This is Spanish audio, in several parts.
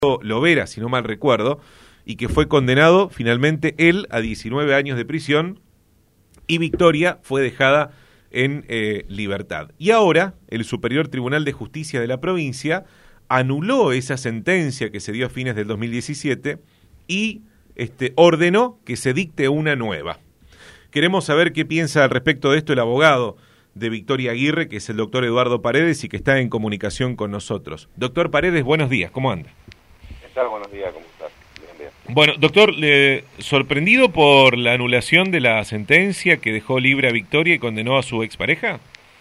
Lovera, si no mal recuerdo, y que fue condenado finalmente él a 19 años de prisión y Victoria fue dejada en libertad. Y ahora el Superior Tribunal de Justicia de la provincia anuló esa sentencia que se dio a fines del 2017 y ordenó que se dicte una nueva. Queremos saber qué piensa al respecto de esto el abogado de Victoria Aguirre, que es el doctor Eduardo Paredes y que está en comunicación con nosotros. Doctor Paredes, buenos días, ¿cómo anda? ¿Qué tal? Buenos días, ¿cómo estás? Bien, bien. Bueno, doctor, ¿sorprendido por la anulación de la sentencia que dejó libre a Victoria y condenó a su expareja?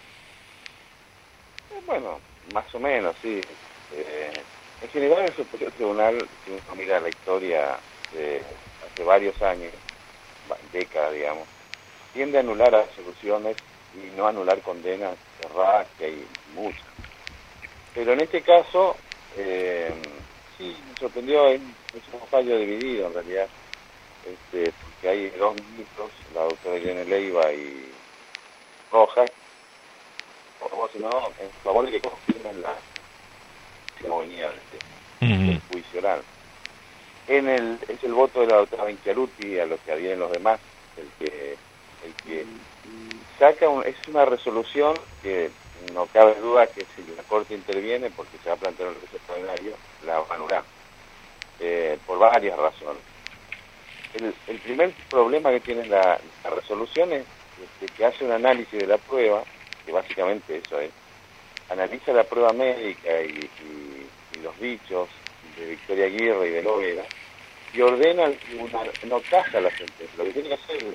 Bueno, más o menos, sí. En general, el Superior Tribunal, si uno mira la historia de hace varios años, décadas, digamos, tiende a anular resoluciones y no anular condenas cerradas, que hay muchas. Pero en este caso, sí, me sorprendió, es un fallo dividido en realidad, porque hay dos ministros, la doctora Irene Leiva y Rojas, o si no, en favor de que confirmen la venía del juicio oral. Es el voto de la doctora Benchiaruti a lo que adhieren los demás, el que saca, es una resolución que no cabe duda que si la Corte interviene, porque se va a plantear un recurso extraordinario, la va a anular, por varias razones. El primer problema que tiene la resolución es que hace un análisis de la prueba, que básicamente eso es, analiza la prueba médica y los dichos de Victoria Aguirre y de Lovera, y ordena al tribunal, no casa la sentencia, lo que tiene que hacer es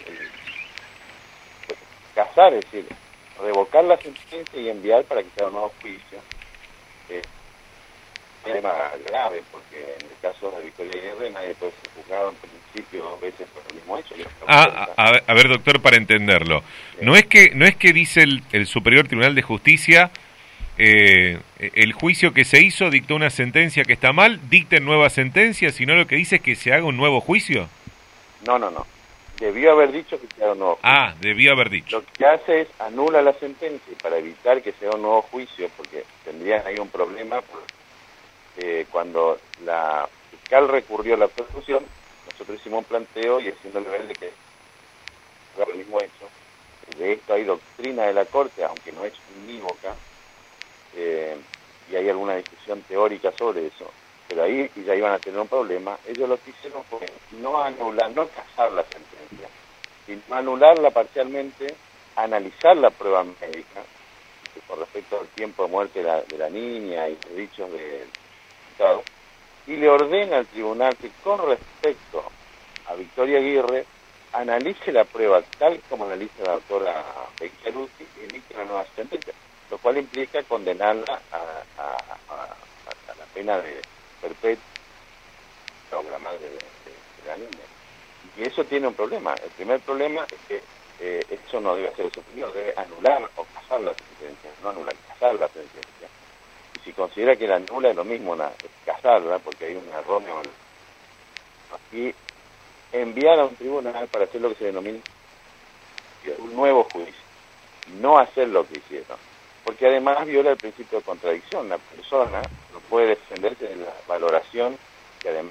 casar, es decir, revocar la sentencia y enviar para que se haga un nuevo juicio. Es un tema grave, porque en el caso de Victoria Aguirre nadie puede ser juzgado en principio 2 veces por el mismo hecho. A ver, doctor, para entenderlo, no es que dice el Superior Tribunal de Justicia, el juicio que se hizo dictó una sentencia que está mal, dicten nueva sentencia, sino lo que dice es que se haga un nuevo juicio. No. Debió haber dicho que se haga un nuevo juicio. Debió haber dicho. Lo que hace es anula la sentencia y para evitar que se haga un nuevo juicio, porque tendrían ahí un problema, cuando la fiscal recurrió a la persecución, nosotros hicimos un planteo y haciéndole ver de que es el mismo hecho. De esto hay doctrina de la Corte, aunque no es unívoca, y hay alguna discusión teórica sobre eso, pero ahí ya iban a tener un problema. Ellos lo que hicieron fue no anular, no casar la sentencia, sino anularla parcialmente, analizar la prueba médica con respecto al tiempo de muerte de la niña y los dichos del Estado, y le ordena al tribunal que con respecto a Victoria Aguirre analice la prueba tal como analiza la doctora Benchiaruti y emite una nueva sentencia, lo cual implica condenarla a la pena de perpetua o la madre de la niña. Y eso tiene un problema. El primer problema es que eso no debe ser superior, debe anular o casar la sentencia, no anular, casar la sentencia. Y si considera que la anula es lo mismo, casarla, porque hay un error, y enviar a un tribunal para hacer lo que se denomina un nuevo juicio, no hacer lo que hicieron. Porque además viola el principio de contradicción. La persona no puede defenderse de la valoración que además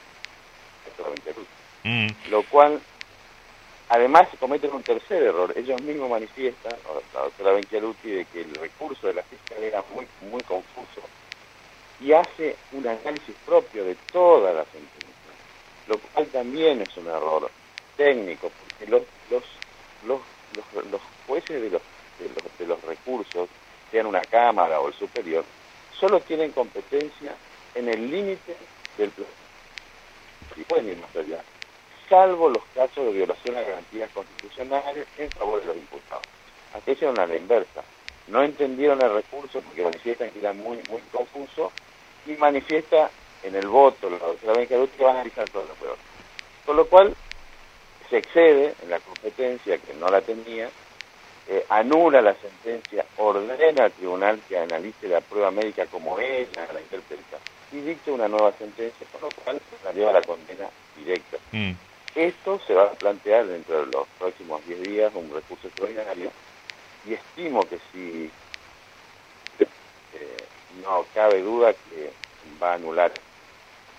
lo cual además cometen un tercer error. Ellos mismos manifiestan, la doctora Benchiaruti, de que el recurso de la fiscal era muy confuso y hace un análisis propio de toda la sentencia, lo cual también es un error técnico, porque los jueces de los recursos, sean una cámara o el superior, solo tienen competencia en el límite del plan. Y pueden ir más allá, salvo los casos de violación a garantías constitucionales en favor de los imputados. Aquí hicieron a la inversa. No entendieron el recurso porque manifiestan que era muy confuso y manifiesta en el voto la doctora Benchiaruti que va a analizar todo lo peor. Con lo cual se excede en la competencia que no la tenía, anula la sentencia, ordena al tribunal que analice la prueba médica como ella la interpreta y dicta una nueva sentencia, con lo cual la lleva a la condena directa. Esto se va a plantear dentro de los próximos 10 días, un recurso extraordinario, y estimo que si no cabe duda que va a anular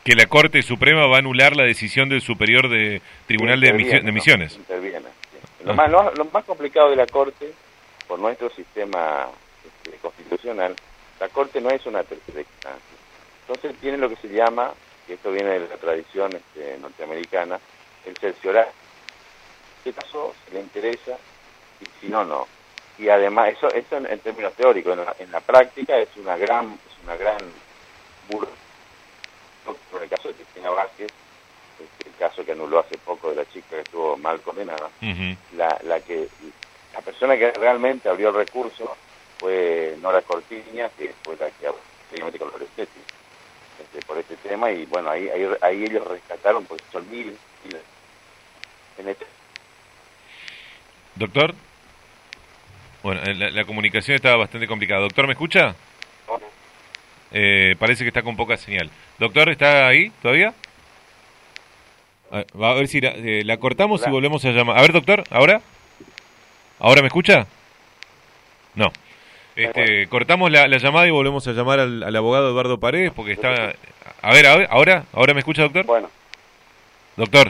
Que la Corte Suprema va a anular la decisión del Superior de Tribunal de Misiones. Interviene. Sí. Lo más complicado de la Corte, por nuestro sistema constitucional, la Corte no es una tercera instancia. Entonces tiene lo que se llama, y esto viene de la tradición norteamericana, el cerciorar. En este caso se le interesa y si no, no. Y además, eso en términos teóricos, en la práctica es una gran burla. Por el caso de Cristina Vázquez, el caso que anuló hace poco de la chica que estuvo mal condenada, la persona que realmente abrió el recurso fue Nora Cortiñas, que fue la que seguidamente con Lorenzetti por este tema, y bueno, ahí ellos rescataron, porque son miles en este. Doctor, bueno, la comunicación estaba bastante complicada. Doctor, ¿me escucha? Parece que está con poca señal. Doctor, ¿está ahí todavía? Va a ver si la cortamos. Hola. Y volvemos a llamar. A ver, doctor, ¿ahora? ¿Ahora me escucha? No. Cortamos la llamada y volvemos a llamar al abogado Eduardo Paredes porque está... A ver, ¿ahora me escucha, doctor? Bueno. Doctor.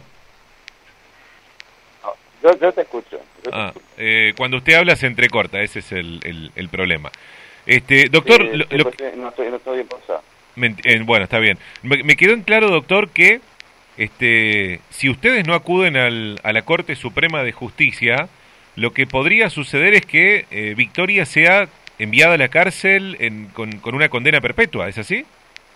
Yo te escucho. Cuando usted habla se entrecorta, ese es el problema. Doctor... no estoy bien pasado. Bueno, está bien. Me quedó en claro, doctor, que si ustedes no acuden a la Corte Suprema de Justicia, lo que podría suceder es que Victoria sea enviada a la cárcel con una condena perpetua, ¿es así?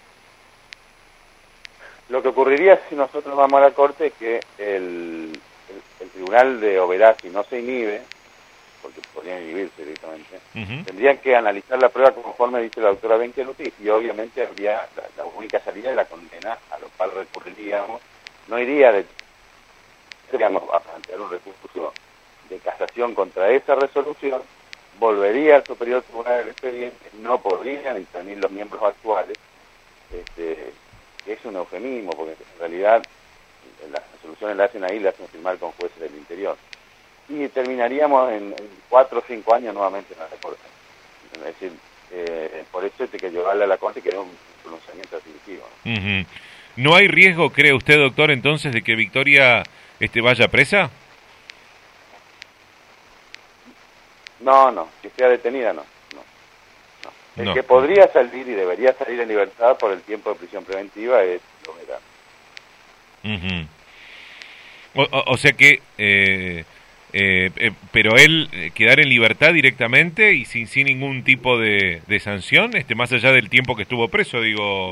Lo que ocurriría si nosotros vamos a la Corte es que el Tribunal de Oberá, si no se inhibe, porque podrían inhibirse directamente, tendrían que analizar la prueba conforme dice la doctora Bencheluti, y obviamente habría la única salida de la condena, a lo cual recurriríamos. No iría a plantear un recurso de casación contra esa resolución, volvería al Superior Tribunal del Expediente, no podrían intervenir los miembros actuales, que es un eufemismo, porque en realidad las resoluciones las hacen ahí, las hacen firmar con jueces del interior. Y terminaríamos en 4 o 5 años nuevamente en la Corte. Es decir, por eso hay que llevarla a la Corte, que es un pronunciamiento definitivo. ¿No hay riesgo, cree usted, doctor, entonces, de que Victoria vaya presa? No, que sea detenida, no. El que podría salir y debería salir en libertad por el tiempo de prisión preventiva es Loberá. O sea que... pero él quedar en libertad directamente y sin ningún tipo de sanción, más allá del tiempo que estuvo preso, digo.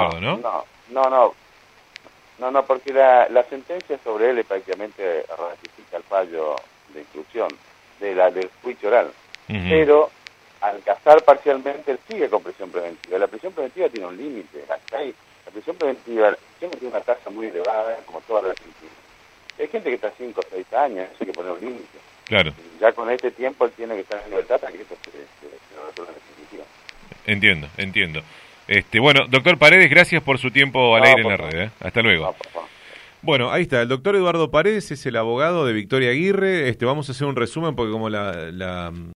No, porque la sentencia sobre él prácticamente ratifica el fallo de instrucción del juicio oral, pero al casar parcialmente él sigue con prisión preventiva. La prisión preventiva tiene un límite, hasta ahí. La prisión preventiva tiene una tasa muy elevada, como toda la Argentina. Hay gente que está 5 o 6 años, eso hay que poner un límite. Claro. Ya con este tiempo él tiene que estar en libertad para que esto se resuelva en definitiva. Entiendo. Bueno, doctor Paredes, gracias por su tiempo al aire en la red. Hasta luego. Bueno, ahí está, el doctor Eduardo Paredes es el abogado de Victoria Aguirre. Vamos a hacer un resumen porque como la